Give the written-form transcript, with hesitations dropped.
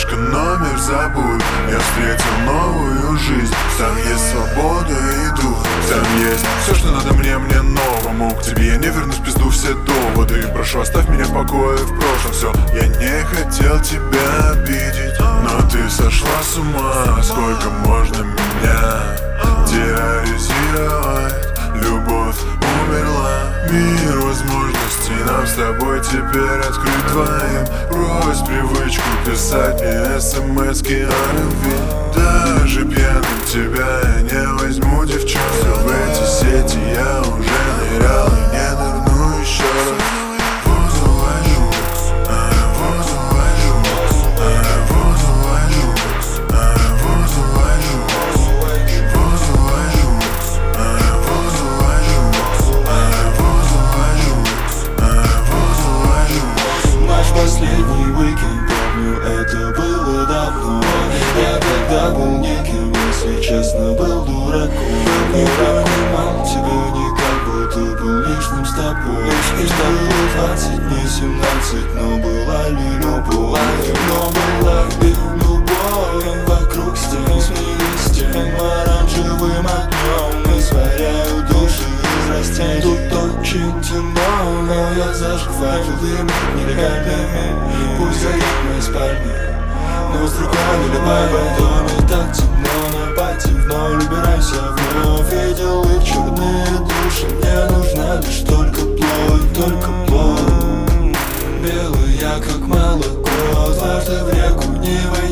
Флешка, номер забудь. Я встретил новую жизнь. Там есть свобода и дух. Там есть все, что надо мне новому. К тебе я не вернусь, пизду все доводы. Прошу, оставь меня в покое в прошлом. Все, я не хотел тебя обидеть, но ты сошла с ума. Сколько можно меня терроризировать? Любовь умерла. Мир возможностей нам с тобой теперь открыт двоим. Брось привычку писать мне смс-ки о любви. Даже пьяным тебя я не возьму, девчонка. В эти сети я уже нырял и не нырну еще раз. Последний уикенд, помню, это было давно. Я тогда был неким, если честно, был дураком. Не понимал тебя никак, будто был лишним с тобой. Лишь было 20, не 17, но была ли любовь? Но была ли любовь? Вокруг стен сменились тем оранжевым огнем. Испаряют души из растений. Тут очень темно, но я зажег факел дым нелегальными. Пусть горит в моей спальне, но с другой наливай в доме. Так темно, на пати вновь убирайся вновь. Видел их черные души, мне нужна лишь только плоть, только плоть. Белая, как молоко, дважды в реку не войти.